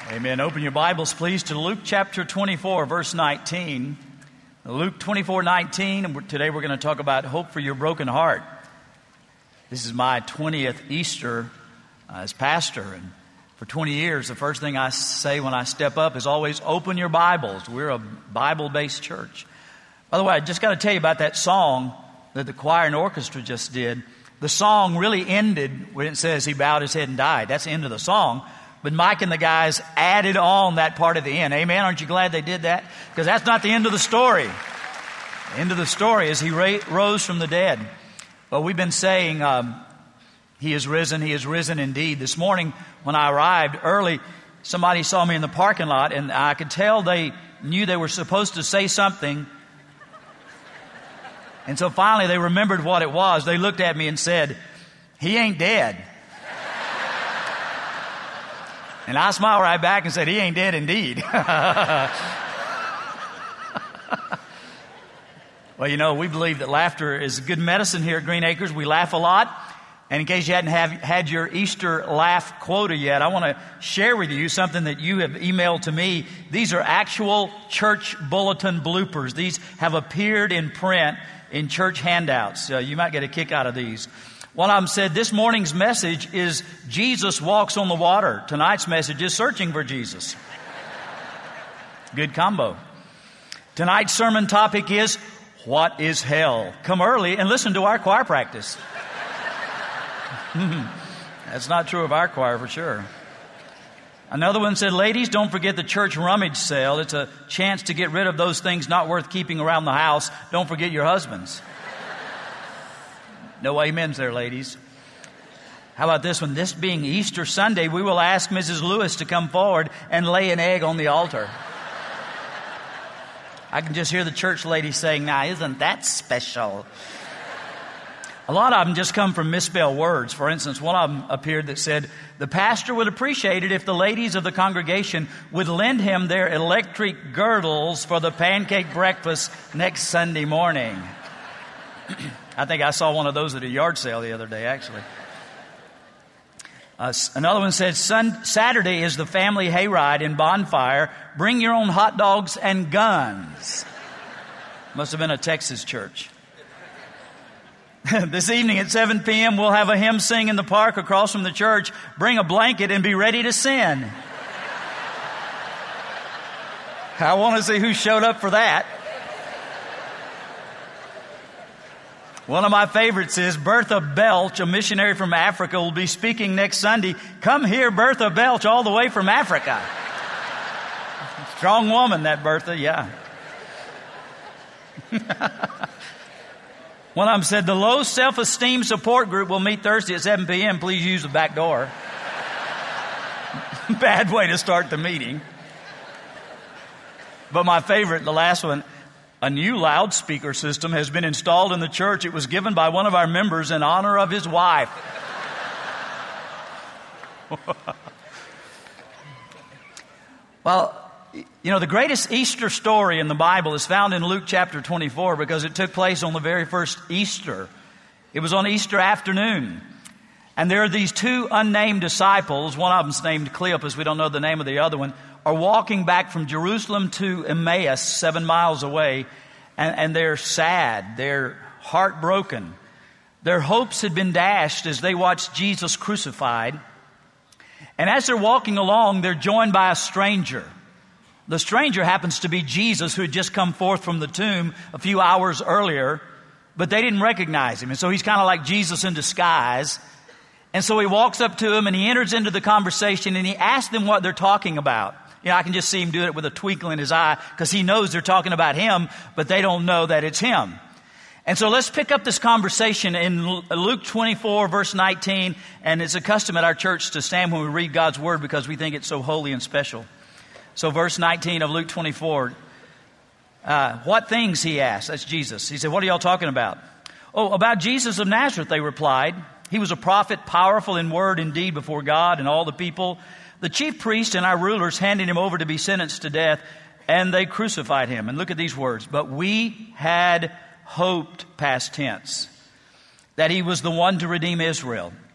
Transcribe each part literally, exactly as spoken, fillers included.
Amen. Open your Bibles, please, to Luke chapter twenty-four, verse nineteen. Luke twenty-four, nineteen. And today we're going to talk about hope for your broken heart. This is my twentieth Easter uh, as pastor. And for twenty years, the first thing I say when I step up is always open your Bibles. We're a Bible-based church. By the way, I just got to tell you about that song that the choir and orchestra just did. The song really ended when it says he bowed his head and died. That's the end of the song. But Mike and the guys added on that part at the end. Amen? Aren't you glad they did that? Because that's not the end of the story. The end of the story is he ra- rose from the dead. But we've been saying um, he is risen, he is risen indeed. This morning when I arrived early, somebody saw me in the parking lot, and I could tell they knew they were supposed to say something. And so finally they remembered what it was. They looked at me and said, "He ain't dead." And I smiled right back and said, "He ain't dead indeed." Well, you know, we believe that laughter is good medicine here at Green Acres. We laugh a lot. And in case you hadn't have, had your Easter laugh quota yet, I want to share with you something that you have emailed to me. These are actual church bulletin bloopers. These have appeared in print in church handouts. Uh, you might get a kick out of these. One of them said, this morning's message is Jesus walks on the water. Tonight's message is searching for Jesus. Good combo. Tonight's sermon topic is, what is hell? Come early and listen to our choir practice. That's not true of our choir for sure. Another one said, ladies, don't forget the church rummage sale. It's a chance to get rid of those things not worth keeping around the house. Don't forget your husbands. No amens there, ladies. How about this one? This being Easter Sunday, we will ask Missus Lewis to come forward and lay an egg on the altar. I can just hear the church lady saying, now, isn't that special? A lot of them just come from misspelled words. For instance, one of them appeared that said, the pastor would appreciate it if the ladies of the congregation would lend him their electric girdles for the pancake breakfast next Sunday morning. I think I saw one of those at a yard sale the other day, actually. Uh, another one said, Sun- Saturday is the family hayride in Bonfire. Bring your own hot dogs and guns. Must have been a Texas church. This evening at seven p.m., we'll have a hymn sing in the park across from the church. Bring a blanket and be ready to sin. I want to see who showed up for that. One of my favorites is Bertha Belch, a missionary from Africa, will be speaking next Sunday. Come here, Bertha Belch, all the way from Africa. Strong woman, that Bertha, yeah. One of them said, the low self-esteem support group will meet Thursday at seven p.m. Please use the back door. Bad way to start the meeting. But my favorite, the last one, a new loudspeaker system has been installed in the church. It was given by one of our members in honor of his wife. Well, you know, the greatest Easter story in the Bible is found in Luke chapter twenty-four because it took place on the very first Easter. It was on Easter afternoon. And there are these two unnamed disciples, one of them's named Cleopas, we don't know the name of the other one, are walking back from Jerusalem to Emmaus, seven miles away, and, and they're sad. They're heartbroken. Their hopes had been dashed as they watched Jesus crucified. And as they're walking along, they're joined by a stranger. The stranger happens to be Jesus, who had just come forth from the tomb a few hours earlier, but they didn't recognize him. And so he's kind of like Jesus in disguise. And so he walks up to him and he enters into the conversation and he asks them what they're talking about. You know, I can just see him do it with a twinkle in his eye because he knows they're talking about him, but they don't know that it's him. And so let's pick up this conversation in Luke twenty-four, verse nineteen. And it's a custom at our church to stand when we read God's word because we think it's so holy and special. So verse nineteen of Luke twenty-four. Uh, what things, he asked. That's Jesus. He said, what are y'all talking about? Oh, about Jesus of Nazareth, they replied. He was a prophet, powerful in word and deed before God and all the people. The chief priests and our rulers handed him over to be sentenced to death, and they crucified him. And look at these words. But we had hoped, past tense, that he was the one to redeem Israel.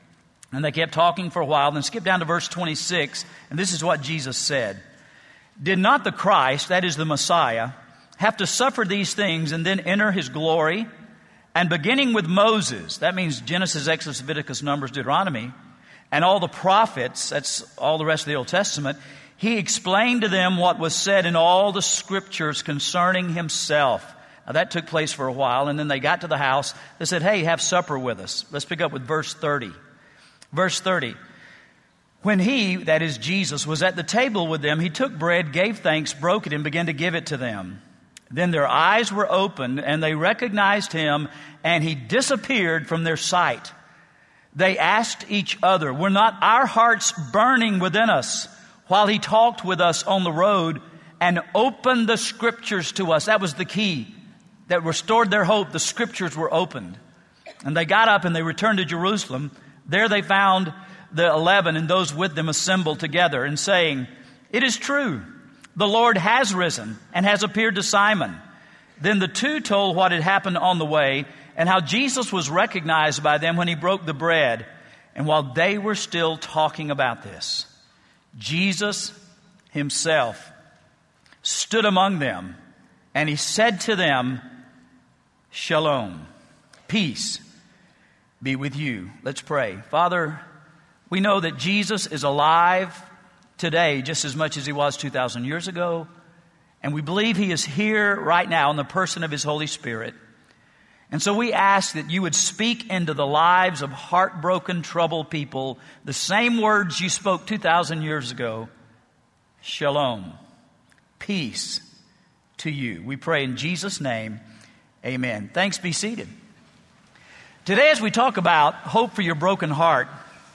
And they kept talking for a while. Then skip down to verse twenty-six, and this is what Jesus said. Did not the Christ, that is the Messiah, have to suffer these things and then enter his glory? And beginning with Moses, that means Genesis, Exodus, Leviticus, Numbers, Deuteronomy, and all the prophets, that's all the rest of the Old Testament, he explained to them what was said in all the scriptures concerning himself. Now that took place for a while, and then they got to the house. They said, hey, have supper with us. Let's pick up with verse thirty. Verse thirty. When he, that is Jesus, was at the table with them, he took bread, gave thanks, broke it, and began to give it to them. Then their eyes were opened, and they recognized him, and he disappeared from their sight. They asked each other, were not our hearts burning within us while he talked with us on the road and opened the scriptures to us? That was the key that restored their hope. The scriptures were opened. And they got up and they returned to Jerusalem. There they found the eleven and those with them assembled together and saying, it is true, the Lord has risen and has appeared to Simon. Then the two told what had happened on the way and how Jesus was recognized by them when he broke the bread. And while they were still talking about this, Jesus himself stood among them and he said to them, Shalom, peace be with you. Let's pray. Father, we know that Jesus is alive today just as much as he was two thousand years ago. And we believe he is here right now in the person of his Holy Spirit. And so we ask that you would speak into the lives of heartbroken, troubled people the same words you spoke two thousand years ago. Shalom, peace to you. We pray in Jesus' name, amen. Thanks, be seated. Today as we talk about hope for your broken heart,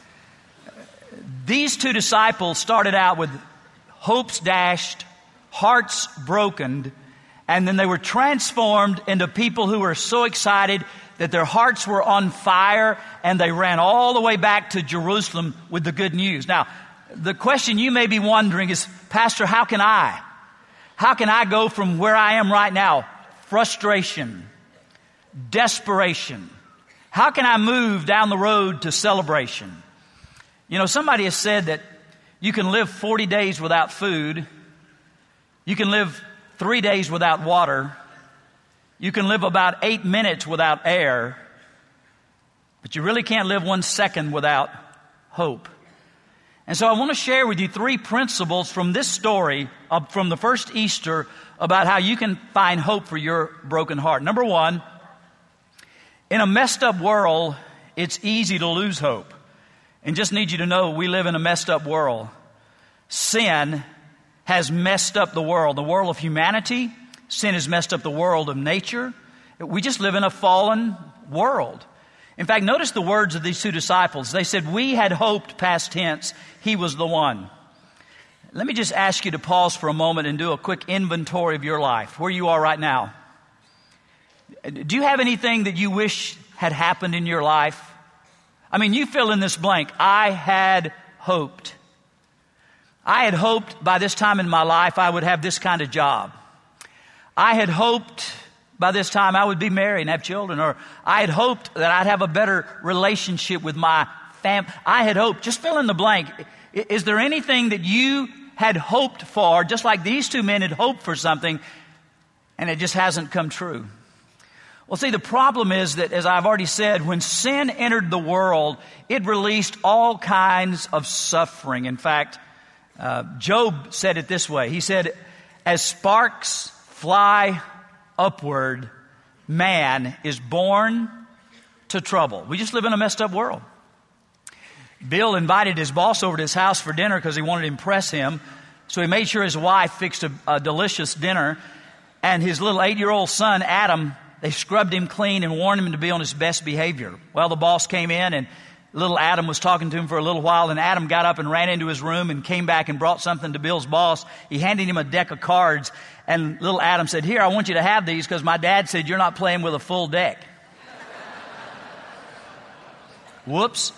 these two disciples started out with hopes dashed, hearts broken, and then they were transformed into people who were so excited that their hearts were on fire, and they ran all the way back to Jerusalem with the good news. Now, the question you may be wondering is, Pastor, how can I? How can I go from where I am right now, frustration, desperation? How can I move down the road to celebration? You know, somebody has said that you can live forty days without food. You can live three days without water. You can live about eight minutes without air. But you really can't live one second without hope. And so I want to share with you three principles from this story, of, from the first Easter, about how you can find hope for your broken heart. Number one, in a messed up world, it's easy to lose hope. And just need you to know we live in a messed up world. Sin has messed up the world, the world of humanity. Sin has messed up the world of nature. We just live in a fallen world. In fact, notice the words of these two disciples. They said, we had hoped, past tense, he was the one. Let me just ask you to pause for a moment and do a quick inventory of your life, where you are right now. Do you have anything that you wish had happened in your life? I mean, you fill in this blank. I had hoped. I had hoped by this time in my life I would have this kind of job. I had hoped by this time I would be married and have children. Or I had hoped that I'd have a better relationship with my family. I had hoped. Just fill in the blank. Is there anything that you had hoped for, just like these two men had hoped for something, and it just hasn't come true? Well, see, the problem is that, as I've already said, when sin entered the world, it released all kinds of suffering. In fact, uh, Job said it this way. He said, as sparks fly upward, man is born to trouble. We just live in a messed up world. Bill invited his boss over to his house for dinner because he wanted to impress him. So he made sure his wife fixed a, a delicious dinner. And his little eight-year-old son, Adam, they scrubbed him clean and warned him to be on his best behavior. Well, the boss came in and little Adam was talking to him for a little while, and Adam got up and ran into his room and came back and brought something to Bill's boss. He handed him a deck of cards, and little Adam said, here, I want you to have these because my dad said you're not playing with a full deck. Whoops.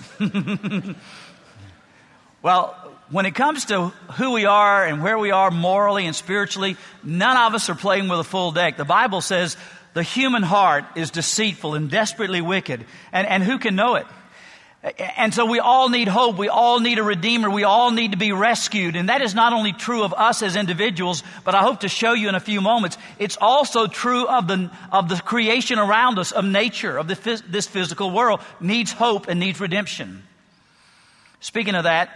Well, when it comes to who we are and where we are morally and spiritually, none of us are playing with a full deck. The Bible says the human heart is deceitful and desperately wicked. And, and who can know it? And so we all need hope. We all need a Redeemer. We all need to be rescued. And that is not only true of us as individuals, but I hope to show you in a few moments, it's also true of the, of the creation around us, of nature, of the, this physical world, needs hope and needs redemption. Speaking of that,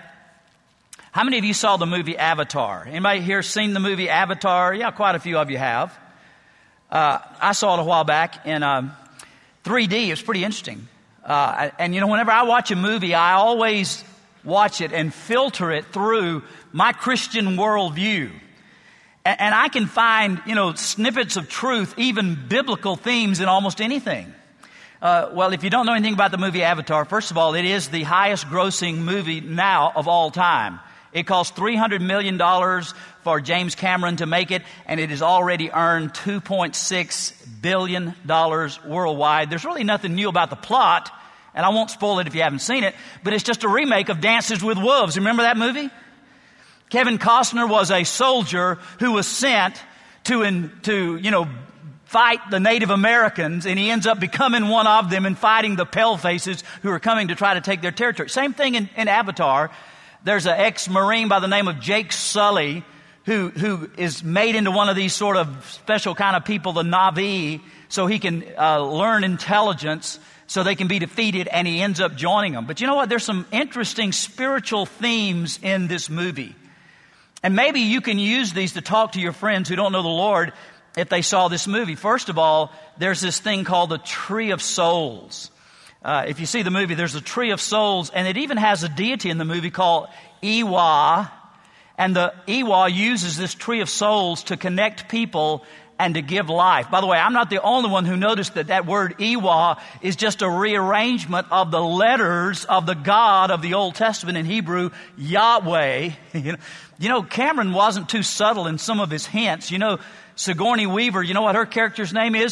how many of you saw the movie Avatar? Anybody here seen the movie Avatar? Yeah, quite a few of you have. Uh, I saw it a while back in um, three D. It was pretty interesting. Uh, and you know, whenever I watch a movie, I always watch it and filter it through my Christian worldview. And, and I can find, you know, snippets of truth, even biblical themes in almost anything. Uh, well, if you don't know anything about the movie Avatar, first of all, it is the highest grossing movie now of all time. It cost three hundred million dollars for James Cameron to make it, and it has already earned two point six billion dollars worldwide. There's really nothing new about the plot, and I won't spoil it if you haven't seen it, but it's just a remake of Dances with Wolves. Remember that movie? Kevin Costner was a soldier who was sent to, in, to you know, fight the Native Americans, and he ends up becoming one of them and fighting the palefaces who are coming to try to take their territory. Same thing in, in Avatar. There's an ex-Marine by the name of Jake Sully who, who is made into one of these sort of special kind of people, the Na'vi, so he can uh, learn intelligence so they can be defeated, and he ends up joining them. But you know what? There's some interesting spiritual themes in this movie. And maybe you can use these to talk to your friends who don't know the Lord if they saw this movie. First of all, there's this thing called the Tree of Souls. Uh, if you see the movie, there's a Tree of Souls, and it even has a deity in the movie called Iwa. And the Iwa uses this Tree of Souls to connect people and to give life. By the way, I'm not the only one who noticed that that word Iwa is just a rearrangement of the letters of the God of the Old Testament in Hebrew, Yahweh. You know, you know, Cameron wasn't too subtle in some of his hints. You know, Sigourney Weaver, you know what her character's name is?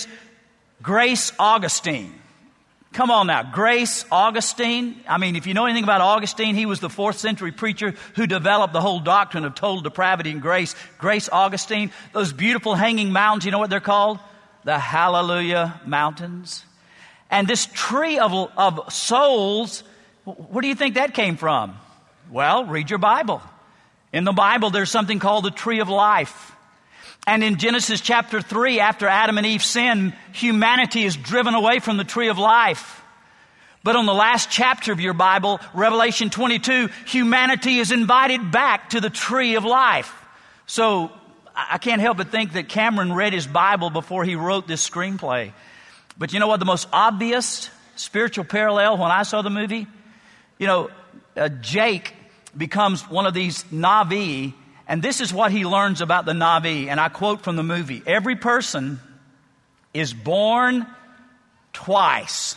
Grace Augustine. Come on now, Grace Augustine. I mean, if you know anything about Augustine, he was the fourth century preacher who developed the whole doctrine of total depravity and grace. Grace Augustine, those beautiful hanging mountains, you know what they're called? The Hallelujah Mountains. And this tree of, of souls, where do you think that came from? Well, read your Bible. In the Bible, there's something called the tree of life. And in Genesis chapter three, after Adam and Eve sinned, humanity is driven away from the tree of life. But on the last chapter of your Bible, Revelation twenty-two, humanity is invited back to the tree of life. So I can't help but think that Cameron read his Bible before he wrote this screenplay. But you know what? The most obvious spiritual parallel when I saw the movie, you know, uh, Jake becomes one of these Na'vi. And this is what he learns about the Na'vi, and I quote from the movie. Every person is born twice.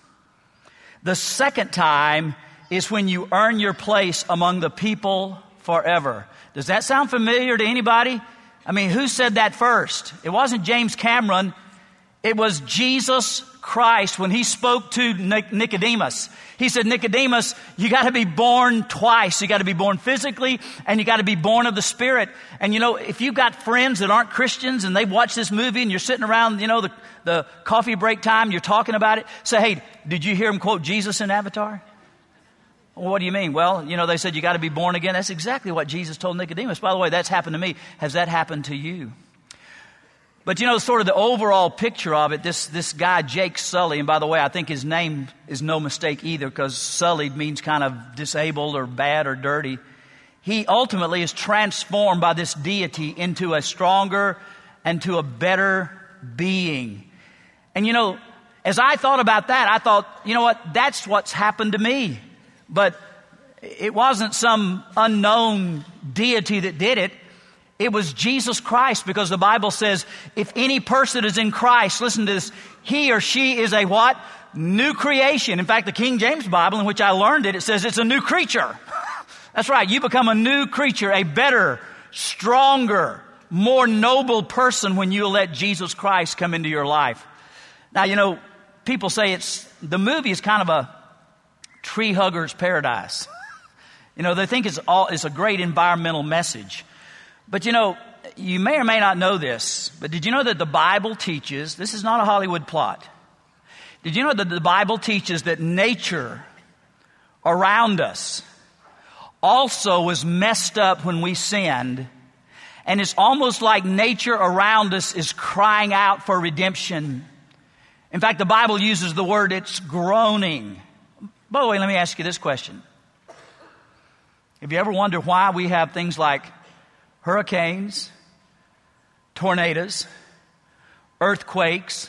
The second time is when you earn your place among the people forever. Does that sound familiar to anybody? I mean, who said that first? It wasn't James Cameron. It was Jesus Christ when he spoke to Nicodemus. He said, Nicodemus, you got to be born twice. You got to be born physically, and you got to be born of the Spirit. And you know, if you've got friends that aren't Christians and they've watched this movie and you're sitting around, you know, the, the coffee break time, you're talking about it, say, hey, did you hear him quote Jesus in Avatar? Well, what do you mean? Well, you know, they said you got to be born again. That's exactly what Jesus told Nicodemus. By the way, that's happened to me. Has that happened to you? But you know, sort of the overall picture of it, this, this guy, Jake Sully, and by the way, I think his name is no mistake either, because sullied means kind of disabled or bad or dirty. He ultimately is transformed by this deity into a stronger and to a better being. And you know, as I thought about that, I thought, you know what, that's what's happened to me. But it wasn't some unknown deity that did it. It was Jesus Christ, because the Bible says, if any person is in Christ, listen to this, he or she is a what? New creation. In fact, the King James Bible, in which I learned it, it says it's a new creature. That's right. You become a new creature, a better, stronger, more noble person when you let Jesus Christ come into your life. Now, you know, people say it's, the movie is kind of a tree hugger's paradise. You know, they think it's all, it's a great environmental message. But you know, you may or may not know this, but did you know that the Bible teaches, this is not a Hollywood plot. Did you know that the Bible teaches that nature around us also was messed up when we sinned. And it's almost like nature around us is crying out for redemption. In fact, the Bible uses the word, it's groaning. By the way, let me ask you this question. Have you ever wondered why we have things like hurricanes, tornadoes, earthquakes,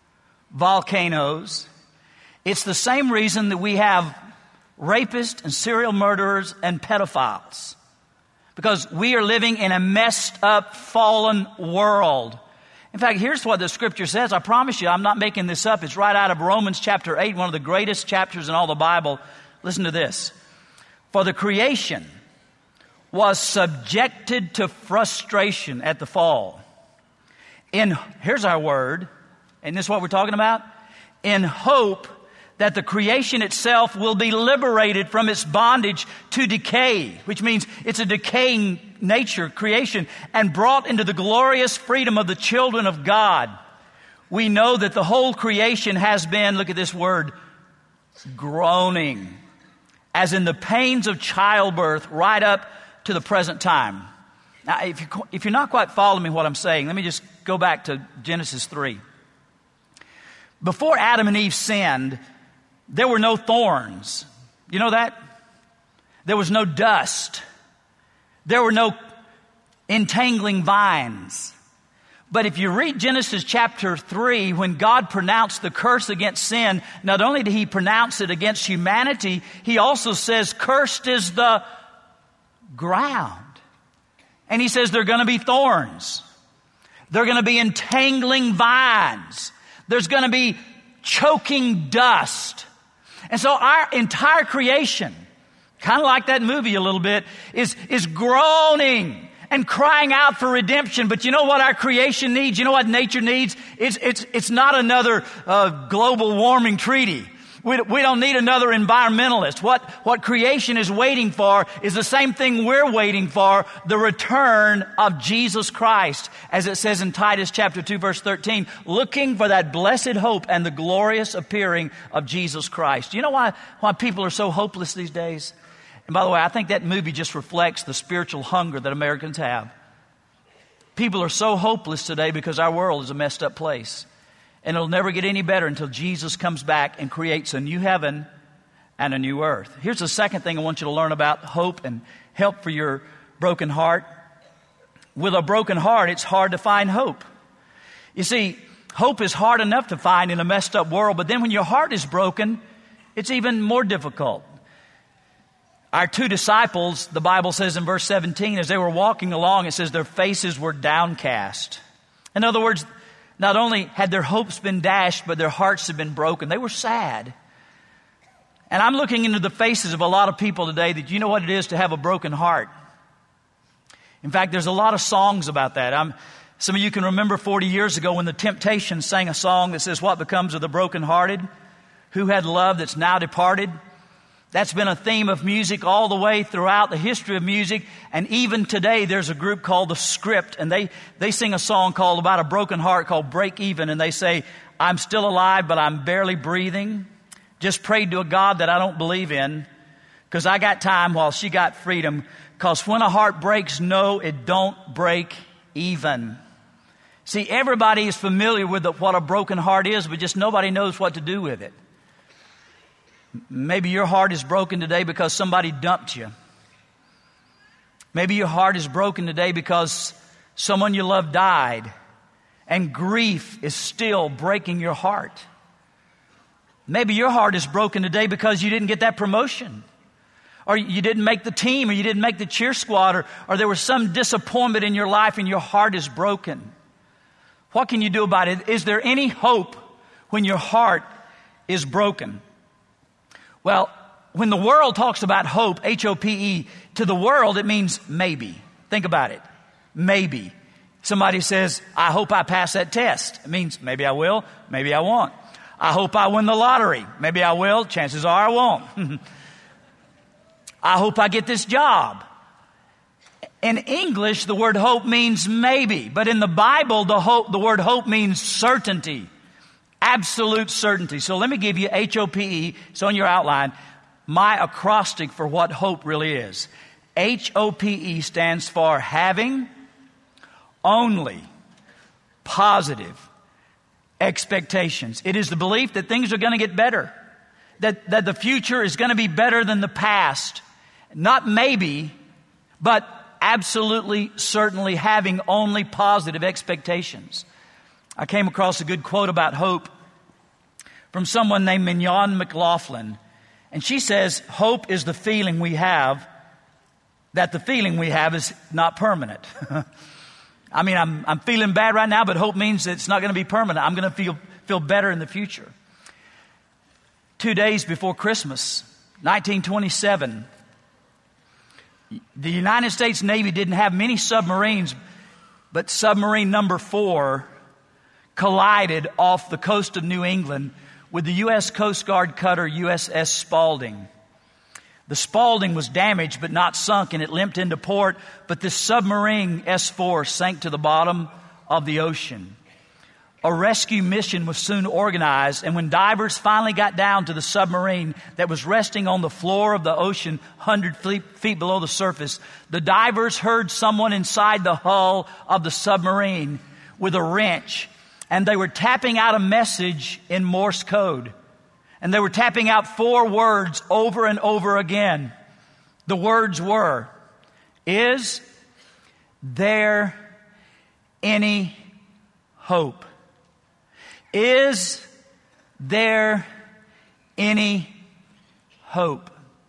volcanoes? It's the same reason that we have rapists and serial murderers and pedophiles. Because we are living in a messed up, fallen world. In fact, here's what the scripture says. I promise you, I'm not making this up. It's right out of Romans chapter eight, one of the greatest chapters in all the Bible. Listen to this. For the creation was subjected to frustration at the fall. In, here's our word, and this is what we're talking about. In hope that the creation itself will be liberated from its bondage to decay, which means it's a decaying nature, creation, and brought into the glorious freedom of the children of God. We know that the whole creation has been, look at this word, groaning, as in the pains of childbirth right up to the present time. Now, if, you, if you're not quite following me what I'm saying, let me just go back to Genesis three. Before Adam and Eve sinned, there were no thorns. You know that? There was no dust. There were no entangling vines. But if you read Genesis chapter three, when God pronounced the curse against sin, not only did he pronounce it against humanity, he also says, cursed is the ground. And he says there are going to be thorns. There are going to be entangling vines. There's going to be choking dust. And so our entire creation, kind of like that movie a little bit, is, is groaning and crying out for redemption. But you know what our creation needs? You know what nature needs? It's, it's, it's not another uh, global warming treaty. We, we don't need another environmentalist. What, what creation is waiting for is the same thing we're waiting for, the return of Jesus Christ. As it says in Titus chapter two, verse thirteen, looking for that blessed hope and the glorious appearing of Jesus Christ. You know why, why people are so hopeless these days? And by the way, I think that movie just reflects the spiritual hunger that Americans have. People are so hopeless today because our world is a messed up place. And it'll never get any better until Jesus comes back and creates a new heaven and a new earth. Here's the second thing I want you to learn about hope and help for your broken heart. With a broken heart, it's hard to find hope. You see, hope is hard enough to find in a messed up world, but then when your heart is broken, it's even more difficult. Our two disciples, the Bible says in verse seventeen, as they were walking along, it says their faces were downcast. In other words, not only had their hopes been dashed, but their hearts had been broken. They were sad. And I'm looking into the faces of a lot of people today that you know what it is to have a broken heart. In fact, there's a lot of songs about that. I'm, some of you can remember forty years ago when the Temptations sang a song that says, what becomes of the brokenhearted? Who had love that's now departed? That's been a theme of music all the way throughout the history of music. And even today, there's a group called The Script. And they, they sing a song called about a broken heart called Break Even. And they say, I'm still alive, but I'm barely breathing. Just prayed to a God that I don't believe in. Because I got time while she got freedom. Because when a heart breaks, no, it don't break even. See, everybody is familiar with the, what a broken heart is, but just nobody knows what to do with it. Maybe your heart is broken today because somebody dumped you. Maybe your heart is broken today because someone you love died, and grief is still breaking your heart. Maybe your heart is broken today because you didn't get that promotion, or you didn't make the team, or you didn't make the cheer squad, or, or there was some disappointment in your life and your heart is broken. What can you do about it? Is there any hope when your heart is broken? Well, when the world talks about hope, H O P E, to the world, it means maybe. Think about it. Maybe. Somebody says, I hope I pass that test. It means maybe I will, maybe I won't. I hope I win the lottery. Maybe I will, chances are I won't. I hope I get this job. In English, the word hope means maybe. But in the Bible, the, hope, the word hope means certainty. Absolute certainty. So let me give you H O P E. It's on your outline. my acrostic for what hope really is. H O P E stands for having only positive expectations. It is the belief that things are going to get better, that, that the future is going to be better than the past. Not maybe, but absolutely, certainly having only positive expectations. I came across a good quote about hope from someone named Mignon McLaughlin. And she says, hope is the feeling we have that the feeling we have is not permanent. I mean, I'm, I'm feeling bad right now, but hope means that it's not going to be permanent. I'm going to feel, feel better in the future. Two days before Christmas, nineteen twenty-seven, the United States Navy didn't have many submarines, but submarine number four collided off the coast of New England with the U S Coast Guard cutter U S S Spalding. The Spalding was damaged but not sunk, and it limped into port, but this submarine S four sank to the bottom of the ocean. A rescue mission was soon organized, and when divers finally got down to the submarine that was resting on the floor of the ocean, one hundred feet below the surface, the divers heard someone inside the hull of the submarine with a wrench, and they were tapping out a message in Morse code. And they were tapping out four words over and over again. The words were, is there any hope? Is there any hope?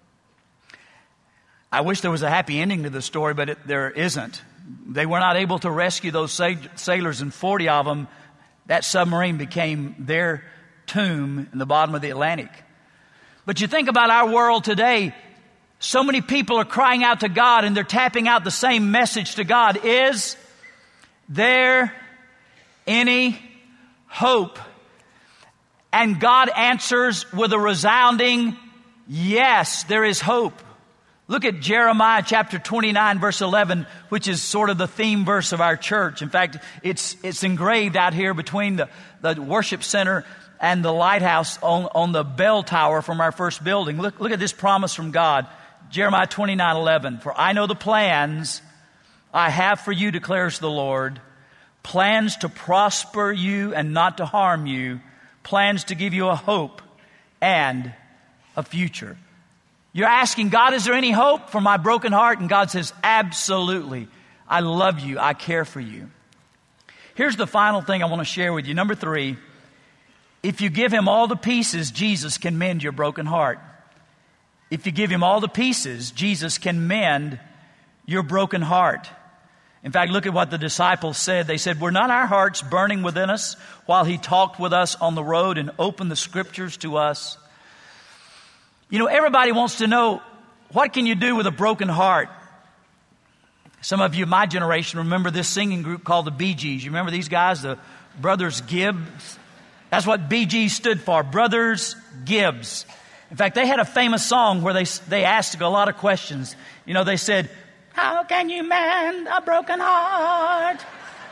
I wish there was a happy ending to the story, but it, there isn't. They were not able to rescue those sailors, and forty of them, that submarine became their tomb in the bottom of the Atlantic. But you think about our world today, so many people are crying out to God, and they're tapping out the same message to God. Is there any hope? And God answers with a resounding, yes, there is hope. Look at Jeremiah chapter twenty-nine, verse eleven, which is sort of the theme verse of our church. In fact, it's it's engraved out here between the, the worship center and the lighthouse on, on the bell tower from our first building. Look, look at this promise from God. Jeremiah twenty-nine eleven. For I know the plans I have for you, declares the Lord. Plans to prosper you and not to harm you. Plans to give you a hope and a future. You're asking, God, is there any hope for my broken heart? And God says, absolutely. I love you. I care for you. Here's the final thing I want to share with you. Number three, if you give him all the pieces, Jesus can mend your broken heart. If you give him all the pieces, Jesus can mend your broken heart. In fact, look at what the disciples said. They said, were not our hearts burning within us while he talked with us on the road and opened the scriptures to us? You know, everybody wants to know, what can you do with a broken heart? Some of you, my generation, remember this singing group called the Bee Gees. You remember these guys, the Brothers Gibbs? That's what B G stood for, Brothers Gibbs. In fact, they had a famous song where they they asked a lot of questions. You know, they said, how can you mend a broken heart?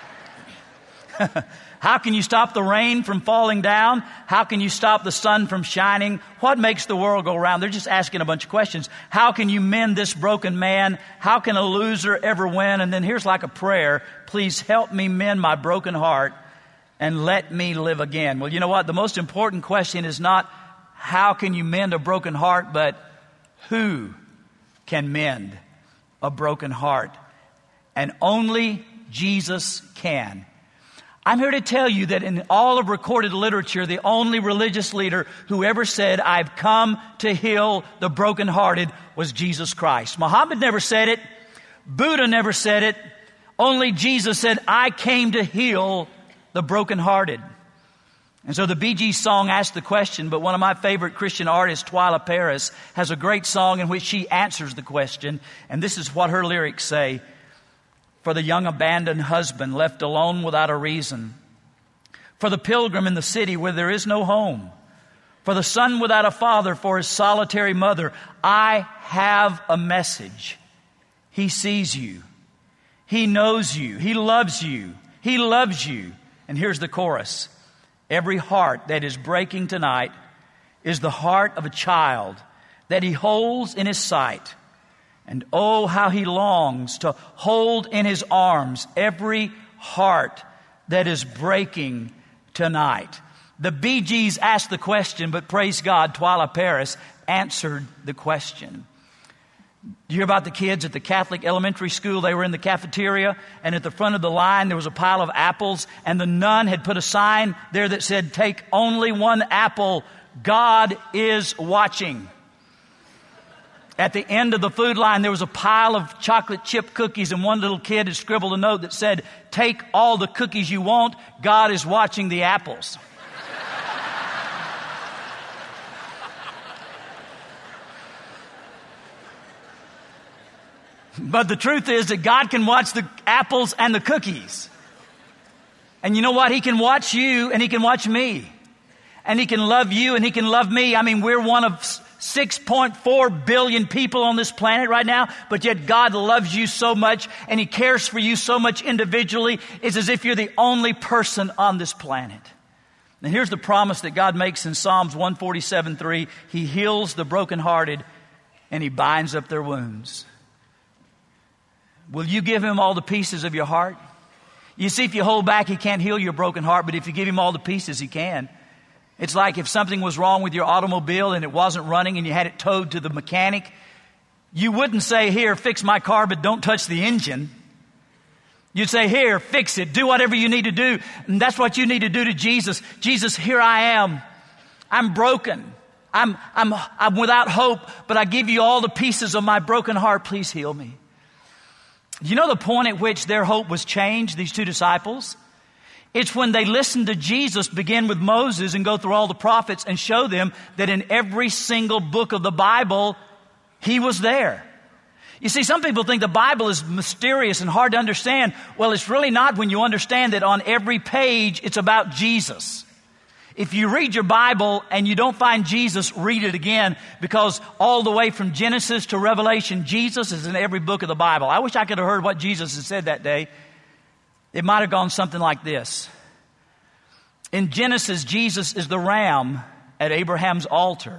How can you stop the rain from falling down? How can you stop the sun from shining? What makes the world go round? They're just asking a bunch of questions. How can you mend this broken man? How can a loser ever win? And then here's like a prayer. Please help me mend my broken heart and let me live again. Well, you know what? The most important question is not how can you mend a broken heart, but who can mend a broken heart? And only Jesus can. I'm here to tell you that in all of recorded literature, the only religious leader who ever said, I've come to heal the brokenhearted, was Jesus Christ. Muhammad never said it. Buddha never said it. Only Jesus said, I came to heal the brokenhearted. And so the Bee Gees song asked the question, but one of my favorite Christian artists, Twyla Paris, has a great song in which she answers the question. And this is what her lyrics say. For the young abandoned husband left alone without a reason. For the pilgrim in the city where there is no home. For the son without a father, for his solitary mother. I have a message. He sees you. He knows you. He loves you. He loves you. And here's the chorus. Every heart that is breaking tonight is the heart of a child that he holds in his sight. And oh, how he longs to hold in his arms every heart that is breaking tonight. The Bee Gees asked the question, but praise God, Twila Paris answered the question. You hear about the kids at the Catholic elementary school? They were in the cafeteria, and at the front of the line there was a pile of apples, and the nun had put a sign there that said, "Take only one apple. God is watching." At the end of the food line, there was a pile of chocolate chip cookies, and one little kid had scribbled a note that said, "Take all the cookies you want. God is watching the apples." But the truth is that God can watch the apples and the cookies. And you know what? He can watch you and he can watch me. And he can love you and he can love me. I mean, we're one of six point four billion people on this planet right now, but yet God loves you so much and he cares for you so much individually. It's as if you're the only person on this planet. And here's the promise that God makes in Psalms one forty-seven three. He heals the brokenhearted and he binds up their wounds. Will you give him all the pieces of your heart? You see, if you hold back, he can't heal your broken heart, but if you give him all the pieces, he can. It's like if something was wrong with your automobile and it wasn't running and you had it towed to the mechanic, you wouldn't say, "Here, fix my car, but don't touch the engine." You'd say, "Here, fix it. Do whatever you need to do." And that's what you need to do to Jesus. Jesus, here I am. I'm broken. I'm, I'm, I'm without hope, but I give you all the pieces of my broken heart. Please heal me. You know the point at which their hope was changed, these two disciples? It's when they listened to Jesus begin with Moses and go through all the prophets and show them that in every single book of the Bible, he was there. You see, some people think the Bible is mysterious and hard to understand. Well, it's really not when you understand that on every page it's about Jesus. If you read your Bible and you don't find Jesus, read it again, because all the way from Genesis to Revelation, Jesus is in every book of the Bible. I wish I could have heard what Jesus had said that day. It might have gone something like this. In Genesis, Jesus is the ram at Abraham's altar.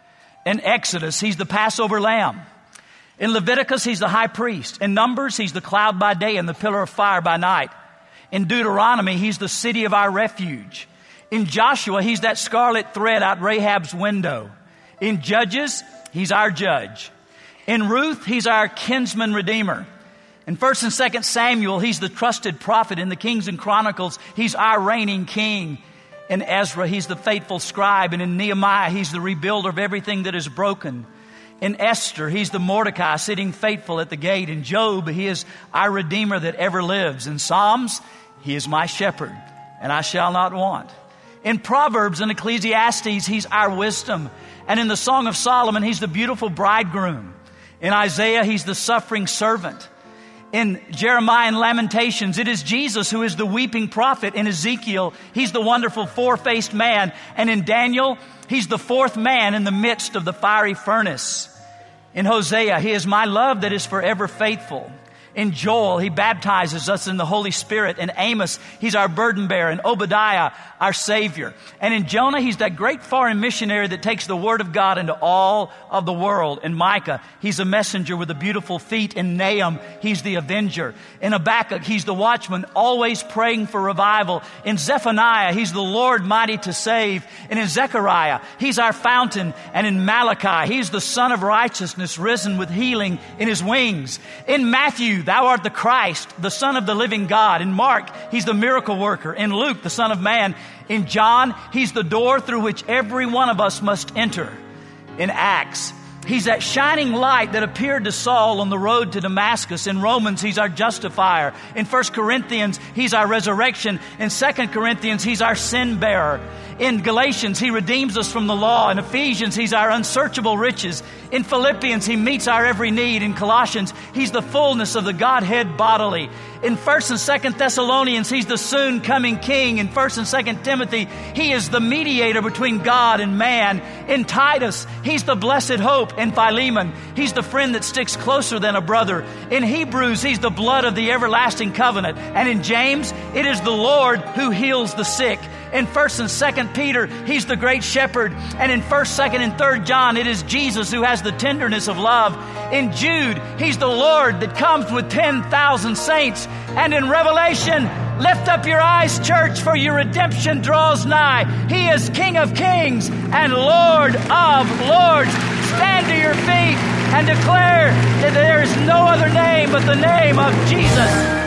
In Exodus, he's the Passover lamb. In Leviticus, he's the high priest. In Numbers, he's the cloud by day and the pillar of fire by night. In Deuteronomy, he's the city of our refuge. In Joshua, he's that scarlet thread out Rahab's window. In Judges, he's our judge. In Ruth, he's our kinsman redeemer. In First and Second Samuel, he's the trusted prophet. In the Kings and Chronicles, he's our reigning king. In Ezra, he's the faithful scribe. And in Nehemiah, he's the rebuilder of everything that is broken. In Esther, he's the Mordecai sitting faithful at the gate. In Job, he is our Redeemer that ever lives. In Psalms, he is my shepherd, and I shall not want. In Proverbs and Ecclesiastes, he's our wisdom. And in the Song of Solomon, he's the beautiful bridegroom. In Isaiah, he's the suffering servant. In Jeremiah and Lamentations, it is Jesus who is the weeping prophet. In Ezekiel, he's the wonderful four-faced man. And in Daniel, he's the fourth man in the midst of the fiery furnace. In Hosea, he is my love that is forever faithful. In Joel, he baptizes us in the Holy Spirit. In Amos, he's our burden bearer. In Obadiah, our Savior. And in Jonah, he's that great foreign missionary that takes the Word of God into all of the world. In Micah, he's a messenger with the beautiful feet. In Nahum, he's the avenger. In Habakkuk, he's the watchman, always praying for revival. In Zephaniah, he's the Lord mighty to save. And in Zechariah, he's our fountain. And in Malachi, he's the Son of righteousness, risen with healing in his wings. In Matthew, thou art the Christ, the Son of the living God. In Mark, he's the miracle worker. In Luke, the Son of Man. In John, he's the door through which every one of us must enter. In Acts, he's that shining light that appeared to Saul on the road to Damascus. In Romans, he's our justifier. In First Corinthians, he's our resurrection. In Second Corinthians, he's our sin bearer. In Galatians, he redeems us from the law. In Ephesians, he's our unsearchable riches. In Philippians, he meets our every need. In Colossians, he's the fullness of the Godhead bodily. In First and Second Thessalonians, he's the soon coming King. In First and Second Timothy, he is the mediator between God and man. In Titus, he's the blessed hope. In Philemon, he's the friend that sticks closer than a brother. In Hebrews, he's the blood of the everlasting covenant. And in James, it is the Lord who heals the sick. In first and second Peter, He's the great shepherd. And in first, second, and third John, it is Jesus who has the tenderness of love. In Jude, He's the Lord that comes with ten thousand saints. And in Revelation, lift up your eyes, church, for your redemption draws nigh. He is King of kings and Lord of lords. Stand to your feet and declare that there is no other name but the name of Jesus.